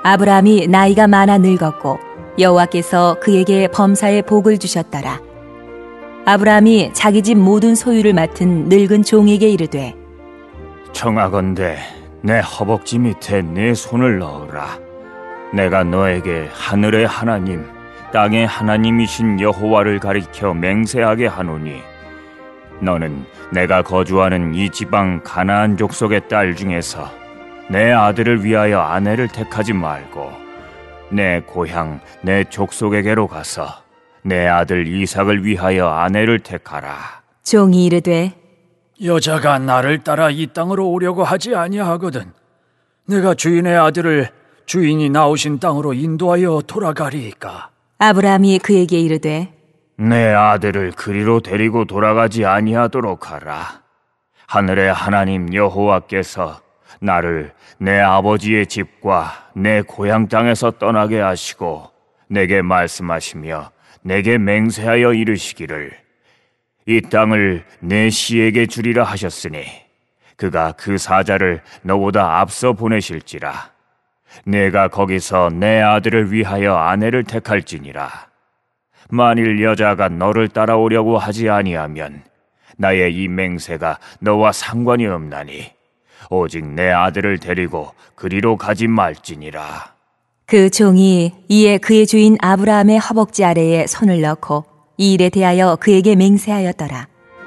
아브라함이 나이가 많아 늙었고 여호와께서 그에게 범사의 복을 주셨더라. 아브라함이 자기 집 모든 소유를 맡은 늙은 종에게 이르되 청하건대 내 허벅지 밑에 네 손을 넣으라. 내가 너에게 하늘의 하나님 땅의 하나님이신 여호와를 가리켜 맹세하게 하노니 너는 내가 거주하는 이 지방 가나안 족속의 딸 중에서 내 아들을 위하여 아내를 택하지 말고 내 고향 내 족속에게로 가서 내 아들 이삭을 위하여 아내를 택하라. 종이 이르되 여자가 나를 따라 이 땅으로 오려고 하지 아니하거든 내가 주인의 아들을 주인이 나오신 땅으로 인도하여 돌아가리이까. 아브라함이 그에게 이르되 내 아들을 그리로 데리고 돌아가지 아니하도록 하라. 하늘의 하나님 여호와께서 나를 내 아버지의 집과 내 고향 땅에서 떠나게 하시고 내게 말씀하시며 내게 맹세하여 이르시기를 이 땅을 내 씨에게 주리라 하셨으니 그가 그 사자를 너보다 앞서 보내실지라. 내가 거기서 내 아들을 위하여 아내를 택할지니라. 만일 여자가 너를 따라오려고 하지 아니하면 나의 이 맹세가 너와 상관이 없나니 오직 내 아들을 데리고 그리로 가지 말지니라. 그 종이 이에 그의 주인 아브라함의 허벅지 아래에 손을 넣고 이 일에 대하여 그에게 맹세하였더라.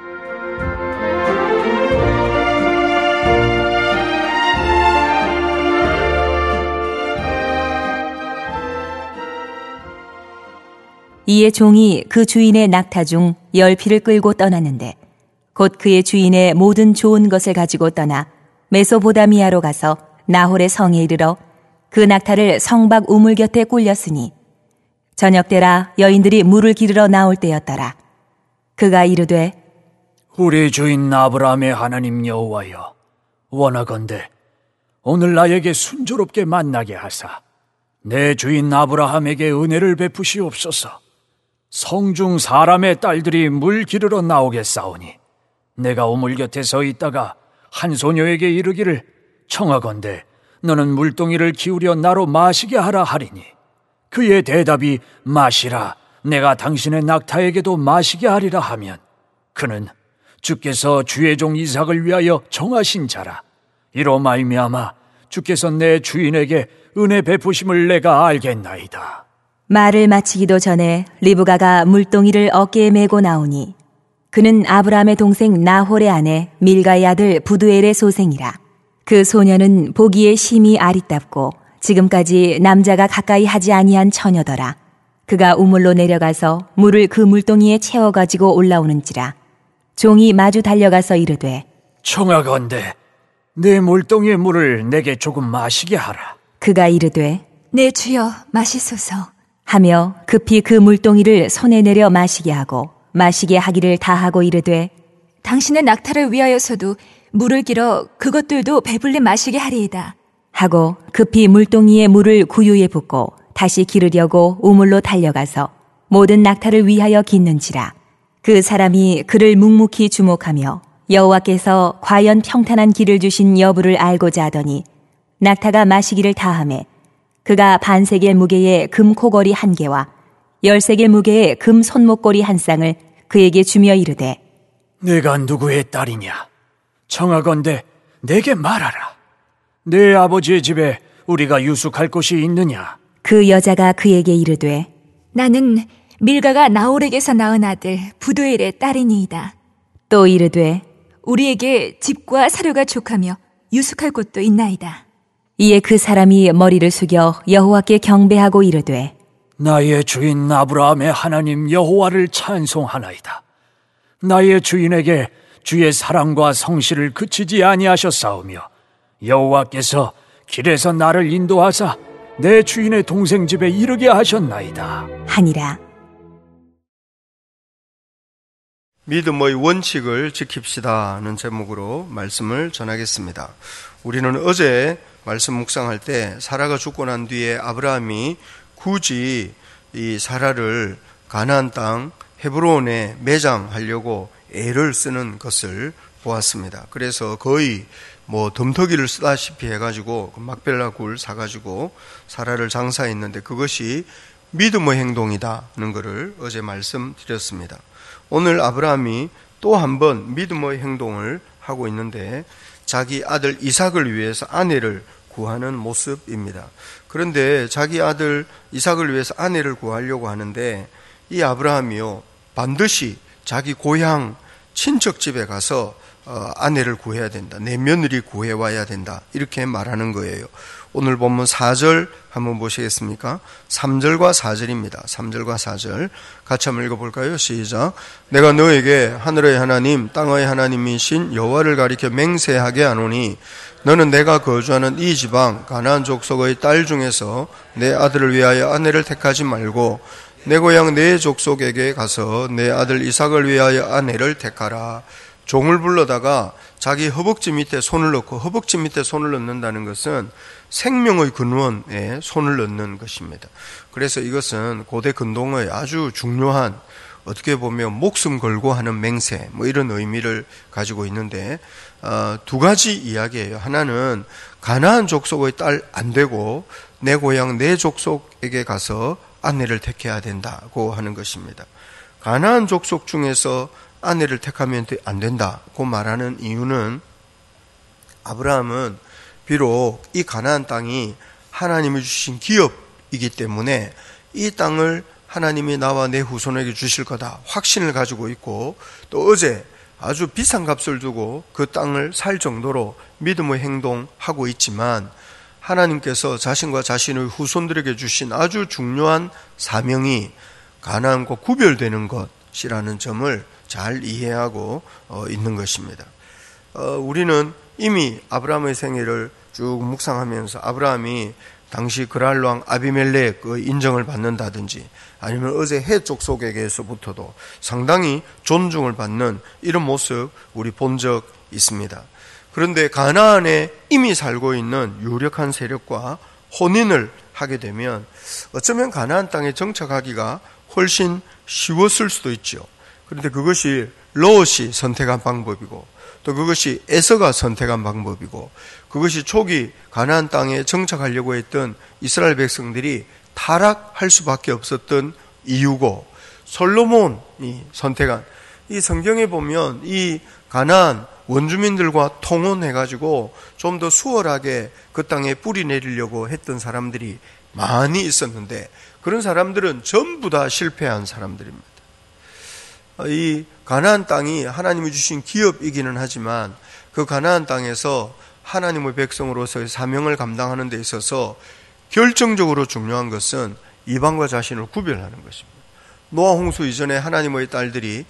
이에 종이 그 주인의 낙타 중 10匹를 끌고 떠났는데 곧 그의 주인의 모든 좋은 것을 가지고 떠나 메소보다미아로 가서 나홀의 성에 이르러 그 낙타를 성 밖 우물 곁에 꿀렸으니 저녁 때라 여인들이 물을 기르러 나올 때였더라. 그가 이르되 우리 주인 아브라함의 하나님 여호와여 원하건대 오늘 나에게 순조롭게 만나게 하사 내 주인 아브라함에게 은혜를 베푸시옵소서. 성중 사람의 딸들이 물 기르러 나오겠사오니 내가 우물 곁에 서 있다가 한 소녀에게 이르기를 청하건대 너는 물동이를 기울여 나로 마시게 하라 하리니 그의 대답이 마시라 내가 당신의 낙타에게도 마시게 하리라 하면 그는 주께서 주의 종 이삭을 위하여 정하신 자라. 이로 말미암아 주께서 내 주인에게 은혜 베푸심을 내가 알겠나이다. 말을 마치기도 전에 리브가가 물동이를 어깨에 메고 나오니 그는 아브라함의 동생 나홀의 아내 밀가의 아들 부두엘의 소생이라. 그 소녀는 보기에 심히 아리답고 지금까지 남자가 가까이 하지 아니한 처녀더라. 그가 우물로 내려가서 물을 그 물동이에 채워가지고 올라오는지라. 종이 마주 달려가서 이르되 청하건대 내 물동이의 물을 내게 조금 마시게 하라. 그가 이르되 내 주여 마시소서 하며 급히 그 물동이를 손에 내려 마시게 하고 마시게 하기를 다하고 이르되 당신의 낙타를 위하여서도 물을 길어 그것들도 배불리 마시게 하리이다 하고 급히 물동이에 물을 구유에 붓고 다시 기르려고 우물로 달려가서 모든 낙타를 위하여 깃는지라. 그 사람이 그를 묵묵히 주목하며 여호와께서 과연 평탄한 길을 주신 여부를 알고자 하더니 낙타가 마시기를 다하매 그가 반세겔 무게의 금 코걸이 1개와 10세겔 무게의 금 손목걸이 1쌍을 그에게 주며 이르되 내가 누구의 딸이냐? 청하건대 내게 말하라. 내 아버지의 집에 우리가 유숙할 곳이 있느냐? 그 여자가 그에게 이르되 나는 밀가가 나홀에게서 낳은 아들 부두엘의 딸이니이다. 또 이르되 우리에게 집과 사료가 족하며 유숙할 곳도 있나이다. 이에 그 사람이 머리를 숙여 여호와께 경배하고 이르되 나의 주인 아브라함의 하나님 여호와를 찬송하나이다. 나의 주인에게 주의 사랑과 성실을 그치지 아니하셨사오며 여호와께서 길에서 나를 인도하사 내 주인의 동생 집에 이르게 하셨나이다 하니라. 믿음의 원칙을 지킵시다는 제목으로 말씀을 전하겠습니다. 우리는 어제 말씀 묵상할 때 사라가 죽고 난 뒤에 아브라함이 굳이 이 사라를 가나안 땅 헤브론에 매장하려고 애를 쓰는 것을 보았습니다. 그래서 거의 덤터기를 쓰다시피 해가지고 막벨라 굴 사가지고 사라를 장사했는데 그것이 믿음의 행동이다는 것을 어제 말씀드렸습니다. 오늘 아브라함이 또 한 번 믿음의 행동을 하고 있는데 자기 아들 이삭을 위해서 아내를 구하는 모습입니다. 그런데 자기 아들 이삭을 위해서 아내를 구하려고 하는데 이 아브라함이요 반드시 자기 고향 친척 집에 가서 아내를 구해야 된다. 내 며느리 구해와야 된다. 이렇게 말하는 거예요. 오늘 본문 4절 한번 보시겠습니까? 3절과 4절입니다. 3절과 4절 같이 한번 읽어볼까요? 시작. 내가 너에게 하늘의 하나님 땅의 하나님이신 여호와를 가리켜 맹세하게 하노니 너는 내가 거주하는 이 지방 가나안 족속의 딸 중에서 내 아들을 위하여 아내를 택하지 말고 내 고향 내 족속에게 가서 내 아들 이삭을 위하여 아내를 택하라. 종을 불러다가 자기 허벅지 밑에 손을 넣고, 허벅지 밑에 손을 넣는다는 것은 생명의 근원에 손을 넣는 것입니다. 그래서 이것은 고대 근동의 아주 중요한, 어떻게 보면 목숨 걸고 하는 맹세, 이런 의미를 가지고 있는데, 두 가지 이야기예요. 하나는 가나안 족속의 딸 안 되고 내 고향 내 족속에게 가서 아내를 택해야 된다고 하는 것입니다. 가나안 족속 중에서 아내를 택하면 안 된다고 말하는 이유는 아브라함은 비록 이 가나안 땅이 하나님이 주신 기업이기 때문에 이 땅을 하나님이 나와 내 후손에게 주실 거다 확신을 가지고 있고, 또 어제 아주 비싼 값을 두고 그 땅을 살 정도로 믿음의 행동하고 있지만 하나님께서 자신과 자신의 후손들에게 주신 아주 중요한 사명이 가나안과 구별되는 것이라는 점을 잘 이해하고 있는 것입니다. 우리는 이미 아브라함의 생애를 쭉 묵상하면서 아브라함이 당시 그랄 왕 아비멜렉의 인정을 받는다든지 아니면 어제 헷 족속에게서부터도 상당히 존중을 받는 이런 모습 우리 본 적 있습니다. 그런데 가나안에 이미 살고 있는 유력한 세력과 혼인을 하게 되면 어쩌면 가나안 땅에 정착하기가 훨씬 쉬웠을 수도 있죠. 그런데 그것이 롯이 선택한 방법이고 또 그것이 에서가 선택한 방법이고 그것이 초기 가나안 땅에 정착하려고 했던 이스라엘 백성들이 타락할 수밖에 없었던 이유고, 솔로몬이 선택한, 이 성경에 보면 이 가나안 원주민들과 통혼해가지고 좀 더 수월하게 그 땅에 뿌리 내리려고 했던 사람들이 많이 있었는데 그런 사람들은 전부 다 실패한 사람들입니다. 이 가나안 땅이 하나님이 주신 기업이기는 하지만 그 가나안 땅에서 하나님의 백성으로서의 사명을 감당하는 데 있어서 결정적으로 중요한 것은 이방과 자신을 구별하는 것입니다. 노아 홍수 이전에 하나님의 딸들이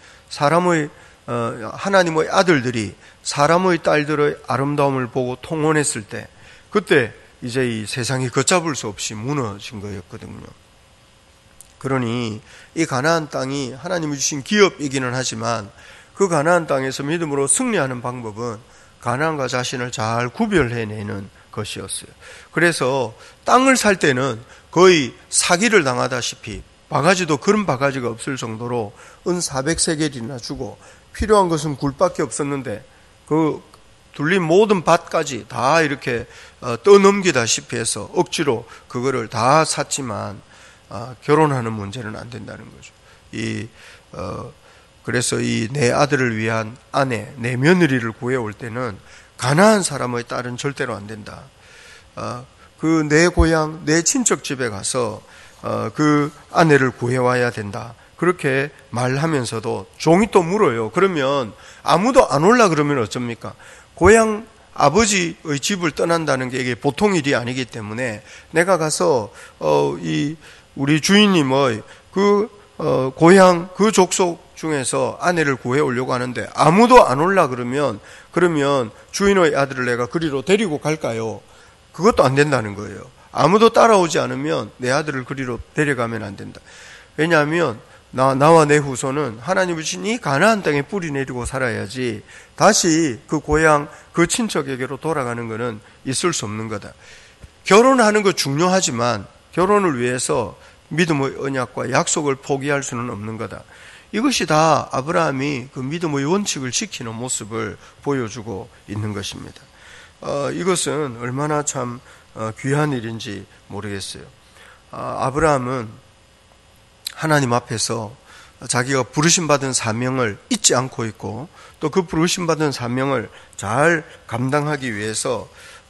하나님의 아들들이 사람의 딸들의 아름다움을 보고 통혼했을 때 그때 이제 이 세상이 걷잡을 수 없이 무너진 거였거든요. 그러니 이 가나안 땅이 하나님이 주신 기업이기는 하지만 그 가나안 땅에서 믿음으로 승리하는 방법은 가나안과 자신을 잘 구별해내는 것이었어요. 그래서 땅을 살 때는 거의 사기를 당하다시피 바가지도 그런 바가지가 없을 정도로 은 400세겔이나 주고 필요한 것은 굴밖에 없었는데 그 둘린 모든 밭까지 다 이렇게 떠넘기다시피 해서 억지로 그거를 다 샀지만 결혼하는 문제는 안 된다는 거죠. 그래서 이 내 아들을 위한 아내, 내 며느리를 구해올 때는 가나안 사람의 딸은 절대로 안 된다. 그 내 고향, 내 친척 집에 가서 그 아내를 구해와야 된다. 그렇게 말하면서도 종이 또 물어요. 그러면 아무도 안 올라 그러면 어쩝니까? 고향 아버지의 집을 떠난다는 게 이게 보통 일이 아니기 때문에 내가 가서 우리 주인님의 고향 그 족속 중에서 아내를 구해 오려고 하는데 아무도 안 올라 그러면 주인의 아들을 내가 그리로 데리고 갈까요? 그것도 안 된다는 거예요. 아무도 따라오지 않으면 내 아들을 그리로 데려가면 안 된다. 왜냐하면 나와 내 후손은 하나님이 주신 이 가나안 땅에 뿌리 내리고 살아야지 다시 그 고향 그 친척에게로 돌아가는 것은 있을 수 없는 거다. 결혼하는 거 중요하지만 결혼을 위해서 믿음의 언약과 약속을 포기할 수는 없는 거다. 이것이 다 아브라함이 그 믿음의 원칙을 지키는 모습을 보여주고 있는 것입니다. 이것은 얼마나 참 귀한 일인지 모르겠어요. 아브라함은 하나님 앞에서 자기가 부르심받은 사명을 잊지 않고 있고 또 그 부르심받은 사명을 잘 감당하기 위해서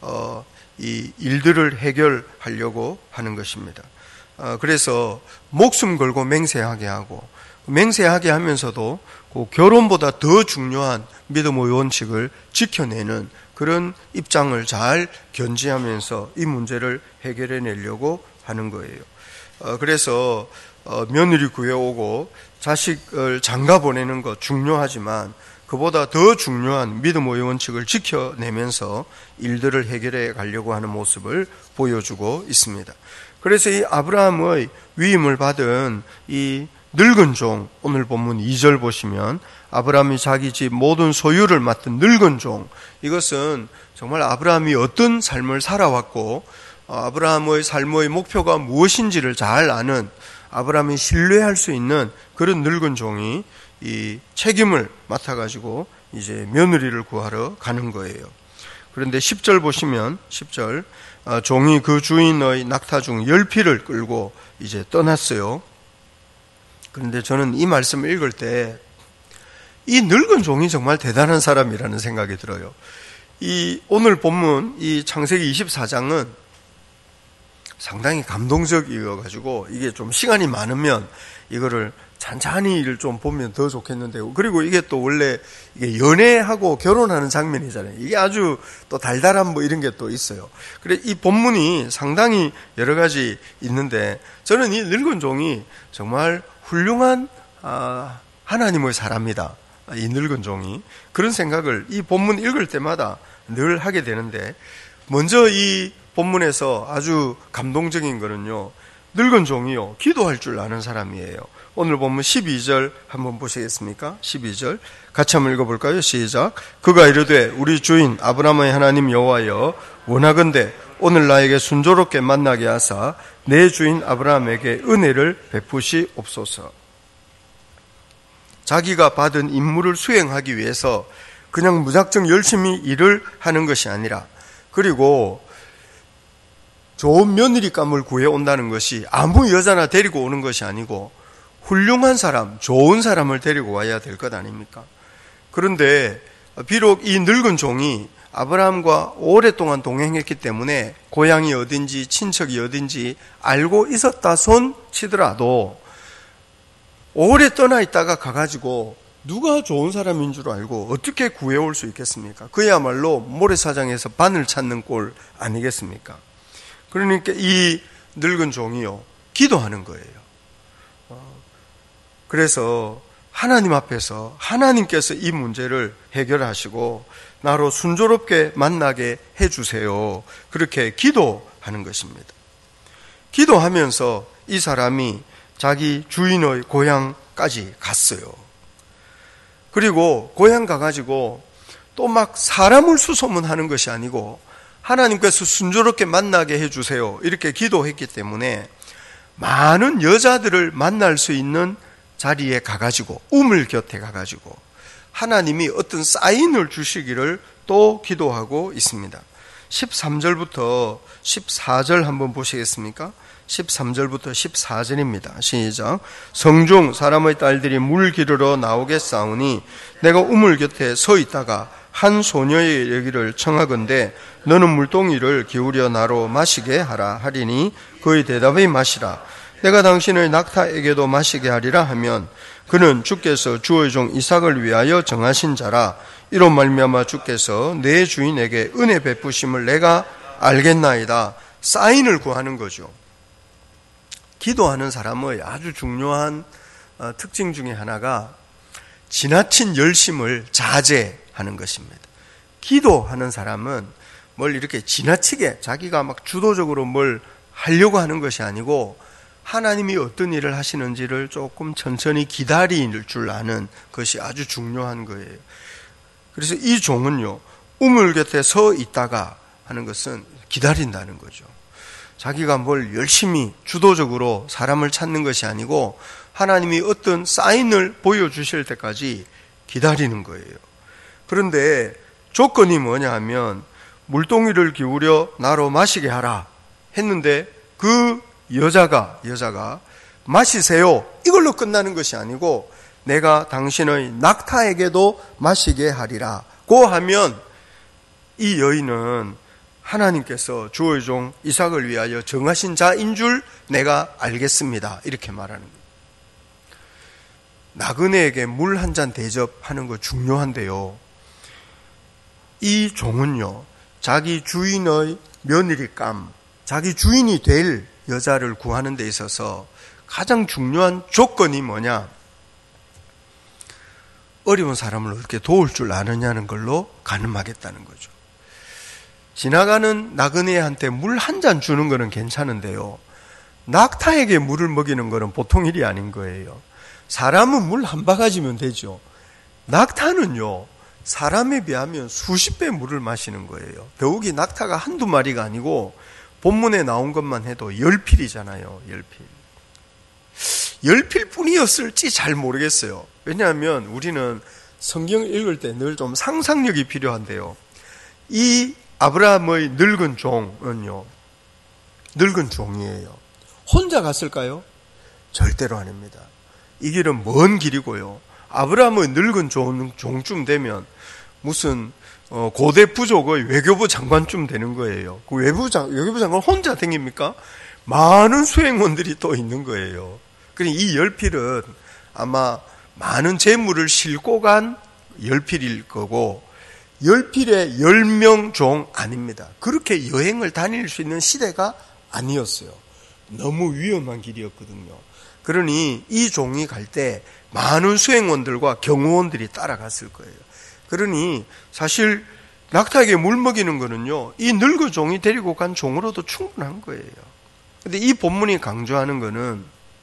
이 일들을 해결하려고 하는 것입니다. 그래서 목숨 걸고 맹세하게 하고 맹세하게 하면서도 그 결혼보다 더 중요한 믿음의 원칙을 지켜내는 그런 입장을 잘 견지하면서 이 문제를 해결해내려고 하는 거예요. 그래서 며느리 구해오고 자식을 장가 보내는 것 중요하지만 그보다 더 중요한 믿음의 원칙을 지켜내면서 일들을 해결해 가려고 하는 모습을 보여주고 있습니다. 그래서 이 아브라함의 위임을 받은 이 늙은 종, 오늘 본문 2절 보시면 아브라함이 자기 집 모든 소유를 맡은 늙은 종, 이것은 정말 아브라함이 어떤 삶을 살아왔고 아브라함의 삶의 목표가 무엇인지를 잘 아는, 아브라함이 신뢰할 수 있는 그런 늙은 종이 이 책임을 맡아가지고 이제 며느리를 구하러 가는 거예요. 그런데 10절 보시면 10절 종이 그 주인의 낙타 중 10匹를 끌고 이제 떠났어요. 그런데 저는 이 말씀을 읽을 때 이 늙은 종이 정말 대단한 사람이라는 생각이 들어요. 이 오늘 본문 이 창세기 24장은 상당히 감동적이어가지고 이게 좀 시간이 많으면 이거를 찬찬히 좀 보면 더 좋겠는데요. 그리고 이게 또 원래 이게 연애하고 결혼하는 장면이잖아요. 이게 아주 또 달달한 뭐 이런 게 또 있어요. 그래 이 본문이 상당히 여러 가지 있는데 저는 이 늙은 종이 정말 훌륭한 하나님의 사람이다. 이 늙은 종이 그런 생각을 이 본문 읽을 때마다 늘 하게 되는데 먼저 이 본문에서 아주 감동적인 거는요. 늙은 종이요. 기도할 줄 아는 사람이에요. 오늘 보면 12절 한번 보시겠습니까? 12절 같이 한번 읽어볼까요? 시작. 그가 이르되 우리 주인 아브라함의 하나님 여호와여 원하건대 오늘 나에게 순조롭게 만나게 하사 내 주인 아브라함에게 은혜를 베푸시옵소서. 자기가 받은 임무를 수행하기 위해서 그냥 무작정 열심히 일을 하는 것이 아니라 그리고 좋은 며느리감을 구해온다는 것이 아무 여자나 데리고 오는 것이 아니고 훌륭한 사람, 좋은 사람을 데리고 와야 될 것 아닙니까? 그런데 비록 이 늙은 종이 아브라함과 오랫동안 동행했기 때문에 고향이 어딘지 친척이 어딘지 알고 있었다 손 치더라도 오래 떠나 있다가 가가지고 누가 좋은 사람인 줄 알고 어떻게 구해올 수 있겠습니까? 그야말로 모래사장에서 바늘 찾는 꼴 아니겠습니까? 그러니까 이 늙은 종이요 기도하는 거예요. 그래서 하나님 앞에서 하나님께서 이 문제를 해결하시고 나로 순조롭게 만나게 해주세요. 그렇게 기도하는 것입니다. 기도하면서 이 사람이 자기 주인의 고향까지 갔어요. 그리고 고향 가가지고 또 막 사람을 수소문하는 것이 아니고 하나님께서 순조롭게 만나게 해주세요. 이렇게 기도했기 때문에 많은 여자들을 만날 수 있는 자리에 가가지고 우물 곁에 가가지고 하나님이 어떤 사인을 주시기를 또 기도하고 있습니다. 13절부터 14절 한번 보시겠습니까? 13절부터 14절입니다. 시작. 성중 사람의 딸들이 물 기르러 나오겠사오니 내가 우물 곁에 서 있다가 한 소녀의 이르기를 청하건대 너는 물동이를 기울여 나로 마시게 하라 하리니 그의 대답이 마시라. 내가 당신의 낙타에게도 마시게 하리라 하면 그는 주께서 주의 종 이삭을 위하여 정하신 자라. 이로 말미암아 주께서 내 주인에게 은혜 베푸심을 내가 알겠나이다. 사인을 구하는 거죠. 기도하는 사람의 아주 중요한 특징 중에 하나가 지나친 열심을 자제하는 것입니다. 기도하는 사람은 뭘 이렇게 지나치게 자기가 막 주도적으로 뭘 하려고 하는 것이 아니고 하나님이 어떤 일을 하시는지를 조금 천천히 기다릴 줄 아는 것이 아주 중요한 거예요. 그래서 이 종은요, 우물 곁에 서 있다가 하는 것은 기다린다는 거죠. 자기가 뭘 열심히 주도적으로 사람을 찾는 것이 아니고 하나님이 어떤 사인을 보여주실 때까지 기다리는 거예요. 그런데 조건이 뭐냐 하면 물동이를 기울여 나로 마시게 하라 했는데 그 여자가 마시세요 이걸로 끝나는 것이 아니고 내가 당신의 낙타에게도 마시게 하리라고 하면 이 여인은 하나님께서 주의 종 이삭을 위하여 정하신 자인 줄 내가 알겠습니다 이렇게 말하는 거예요. 나그네에게 물 한 잔 대접하는 거 중요한데요, 이 종은요 자기 주인의 며느리감, 자기 주인이 될 여자를 구하는 데 있어서 가장 중요한 조건이 뭐냐, 어려운 사람을 어떻게 도울 줄 아느냐는 걸로 가늠하겠다는 거죠. 지나가는 나그네한테 물 한 잔 주는 거는 괜찮은데요, 낙타에게 물을 먹이는 거는 보통 일이 아닌 거예요. 사람은 물 한 바가지면 되죠. 낙타는요 사람에 비하면 수십 배 물을 마시는 거예요. 더욱이 낙타가 한두 마리가 아니고 본문에 나온 것만 해도 10필이잖아요. 10필 뿐이었을지 잘 모르겠어요. 왜냐하면 우리는 성경을 읽을 때 늘 좀 상상력이 필요한데요, 이 아브라함의 늙은 종은요 늙은 종이에요. 혼자 갔을까요? 절대로 아닙니다. 이 길은 먼 길이고요, 아브라함의 늙은 종쯤 되면 무슨 고대 부족의 외교부 장관쯤 되는 거예요. 그 외교부 장관 혼자 다닙니까? 많은 수행원들이 또 있는 거예요. 그러니까 이 10필은 아마 많은 재물을 싣고 간 10필일 거고 10필에 10명 종 아닙니다. 그렇게 여행을 다닐 수 있는 시대가 아니었어요. 너무 위험한 길이었거든요. 그러니 이 종이 갈 때 많은 수행원들과 경호원들이 따라갔을 거예요. 그러니 사실 낙타에게 물 먹이는 거는요 이 늙은 종이 데리고 간 종으로도 충분한 거예요. 근데 이 본문이 강조하는 거는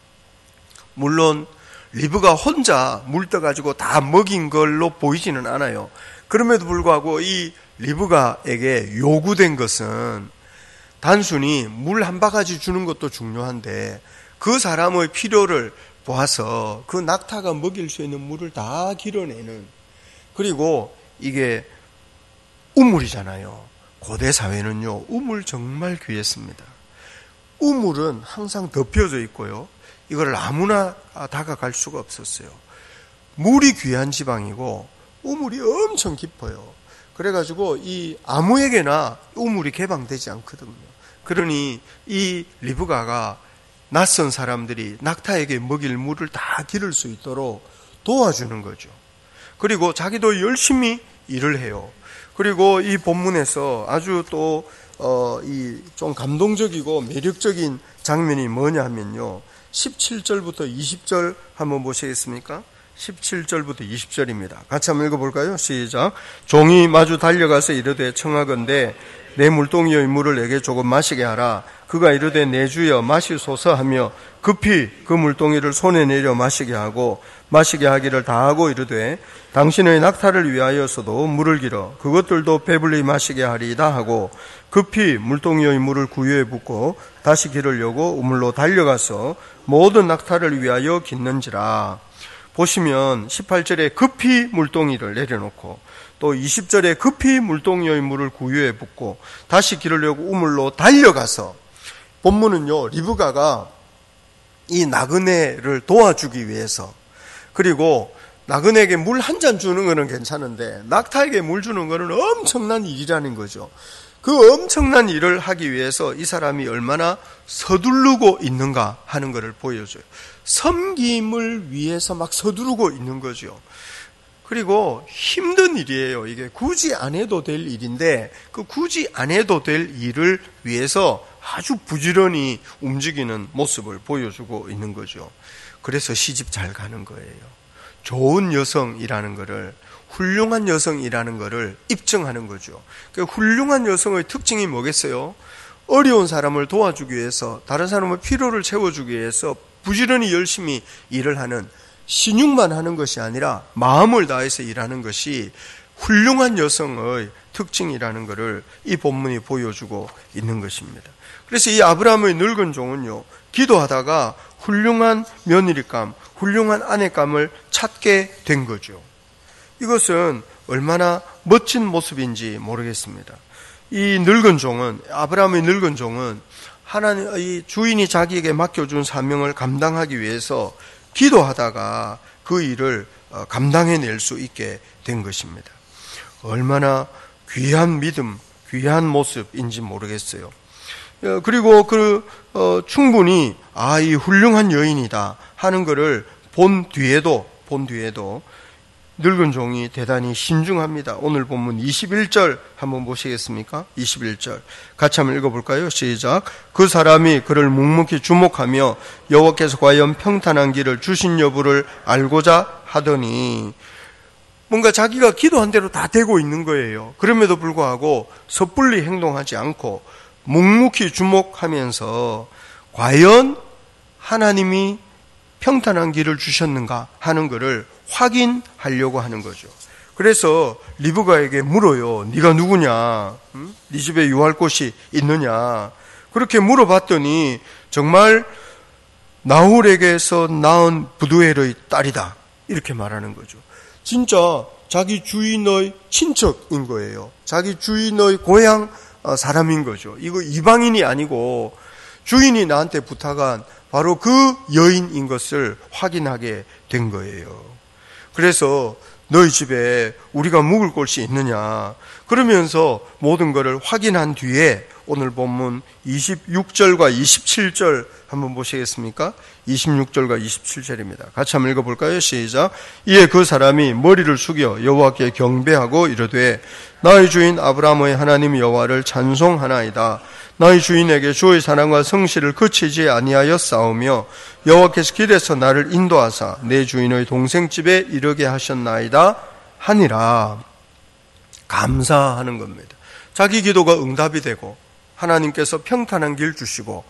물론 리브가 혼자 물 떠가지고 다 먹인 걸로 보이지는 않아요. 그럼에도 불구하고 이 리브가에게 요구된 것은 단순히 물 한 바가지 주는 것도 중요한데 그 사람의 필요를 보아서 그 낙타가 먹일 수 있는 물을 다 길어내는, 그리고 이게 우물이잖아요. 고대 사회는요 우물 정말 귀했습니다. 우물은 항상 덮여져 있고요, 이걸 아무나 다가갈 수가 없었어요. 물이 귀한 지방이고 우물이 엄청 깊어요. 그래가지고 이 아무에게나 우물이 개방되지 않거든요. 그러니 이 리브가가 낯선 사람들이 낙타에게 먹일 물을 다 기를 수 있도록 도와주는 거죠. 그리고 자기도 열심히 일을 해요. 그리고 이 본문에서 아주 또 좀 감동적이고 매력적인 장면이 뭐냐 하면요, 17절부터 20절 한번 보시겠습니까? 17절부터 20절입니다. 같이 한번 읽어볼까요? 시작. 종이 마주 달려가서 이르되 청하건대 내 물동이의 물을 내게 조금 마시게 하라. 그가 이르되 내 주여 마시소서 하며 급히 그 물동이를 손에 내려 마시게 하고 마시게 하기를 다하고 이르되 당신의 낙타를 위하여서도 물을 길어 그것들도 배불리 마시게 하리이다 하고 급히 물동이의 물을 구유에 붓고 다시 기르려고 우물로 달려가서 모든 낙타를 위하여 깃는지라. 보시면 18절에 급히 물동이를 내려놓고 또 20절에 급히 물동이의 물을 구유에 붓고 다시 기르려고 우물로 달려가서, 본문은요 리브가가 이 나그네를 도와주기 위해서, 그리고 나그네에게 물 한 잔 주는 거는 괜찮은데 낙타에게 물 주는 거는 엄청난 일이라는 거죠. 그 엄청난 일을 하기 위해서 이 사람이 얼마나 서두르고 있는가 하는 것을 보여줘요. 섬김을 위해서 막 서두르고 있는 거죠. 그리고 힘든 일이에요. 이게 굳이 안 해도 될 일인데 그 굳이 안 해도 될 일을 위해서 아주 부지런히 움직이는 모습을 보여주고 있는 거죠. 그래서 시집 잘 가는 거예요. 좋은 여성이라는 거를, 훌륭한 여성이라는 거를 입증하는 거죠. 그 훌륭한 여성의 특징이 뭐겠어요? 어려운 사람을 도와주기 위해서, 다른 사람의 필요를 채워주기 위해서 부지런히 열심히 일을 하는, 신용만 하는 것이 아니라 마음을 다해서 일하는 것이 훌륭한 여성의 특징이라는 것을 이 본문이 보여주고 있는 것입니다. 그래서 이 아브라함의 늙은 종은요, 기도하다가 훌륭한 며느리감, 훌륭한 아내감을 찾게 된 거죠. 이것은 얼마나 멋진 모습인지 모르겠습니다. 이 늙은 종은, 아브라함의 늙은 종은 하나님의 주인이 자기에게 맡겨준 사명을 감당하기 위해서 기도하다가 그 일을 감당해낼 수 있게 된 것입니다. 얼마나 귀한 믿음, 귀한 모습인지 모르겠어요. 그리고 충분히 이 훌륭한 여인이다 하는 것을 본 뒤에도 늙은 종이 대단히 신중합니다. 오늘 본문 21절 한번 보시겠습니까? 21절 같이 한번 읽어볼까요? 시작. 그 사람이 그를 묵묵히 주목하며 여호와께서 과연 평탄한 길을 주신 여부를 알고자 하더니, 뭔가 자기가 기도한 대로 다 되고 있는 거예요. 그럼에도 불구하고 섣불리 행동하지 않고 묵묵히 주목하면서 과연 하나님이 평탄한 길을 주셨는가 하는 것을 확인하려고 하는 거죠. 그래서 리브가에게 물어요. 네가 누구냐? 네 집에 유할 곳이 있느냐? 그렇게 물어봤더니 정말 나홀에게서 낳은 부두엘의 딸이다, 이렇게 말하는 거죠. 진짜 자기 주인의 친척인 거예요. 자기 주인의 고향 사람인 거죠. 이거 이방인이 아니고 주인이 나한테 부탁한 바로 그 여인인 것을 확인하게 된 거예요. 그래서 너희 집에 우리가 묵을 곳이 있느냐, 그러면서 모든 것을 확인한 뒤에 오늘 본문 26절과 27절 한번 보시겠습니까? 26절과 27절입니다. 같이 한번 읽어볼까요? 시작. 이에 그 사람이 머리를 숙여 여호와께 경배하고 이르되, 나의 주인 아브라함의 하나님 여호와를 찬송하나이다. 나의 주인에게 주의 사랑과 성실을 그치지 아니하였사오며 여호와께서 길에서 나를 인도하사 내 주인의 동생 집에 이르게 하셨나이다 하니라. 감사하는 겁니다. 자기 기도가 응답이 되고 하나님께서 평탄한 길 주시고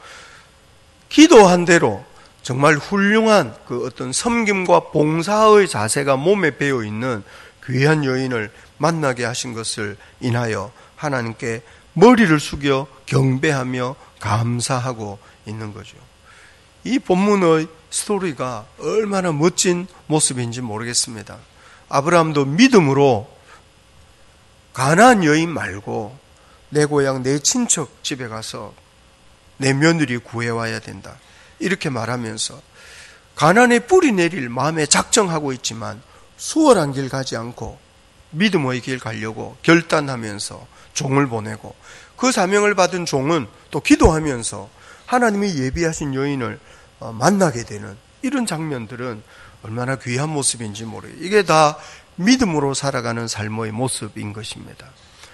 기도한 대로 정말 훌륭한 그 어떤 섬김과 봉사의 자세가 몸에 배어 있는 귀한 여인을 만나게 하신 것을 인하여 하나님께 머리를 숙여 경배하며 감사하고 있는 거죠. 이 본문의 스토리가 얼마나 멋진 모습인지 모르겠습니다. 아브라함도 믿음으로 가나안 여인 말고 내 고향 내 친척 집에 가서 내 며느리 구해와야 된다, 이렇게 말하면서 가나안에 뿌리 내릴 마음에 작정하고 있지만 수월한 길 가지 않고 믿음의 길 가려고 결단하면서 종을 보내고, 그 사명을 받은 종은 또 기도하면서 하나님이 예비하신 여인을 만나게 되는 이런 장면들은 얼마나 귀한 모습인지 모르겠어요. 이게 다 믿음으로 살아가는 삶의 모습인 것입니다.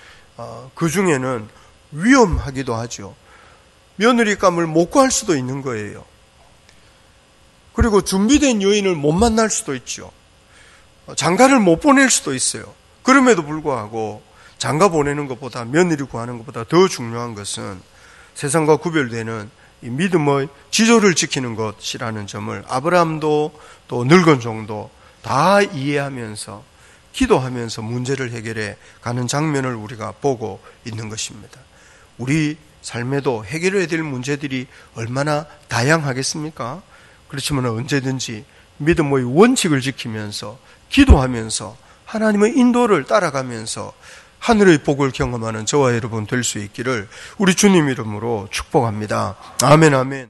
그 중에는 위험하기도 하죠. 며느리감을 못 구할 수도 있는 거예요. 그리고 준비된 여인을 못 만날 수도 있죠. 장가를 못 보낼 수도 있어요. 그럼에도 불구하고 장가 보내는 것보다, 며느리 구하는 것보다 더 중요한 것은 세상과 구별되는 이 믿음의 지조를 지키는 것이라는 점을 아브라함도 또 늙은 종도 다 이해하면서 기도하면서 문제를 해결해 가는 장면을 우리가 보고 있는 것입니다. 우리 삶에도 해결해야 될 문제들이 얼마나 다양하겠습니까? 그렇지만 언제든지 믿음의 원칙을 지키면서 기도하면서 하나님의 인도를 따라가면서 하늘의 복을 경험하는 저와 여러분 될 수 있기를 우리 주님 이름으로 축복합니다. 아멘, 아멘.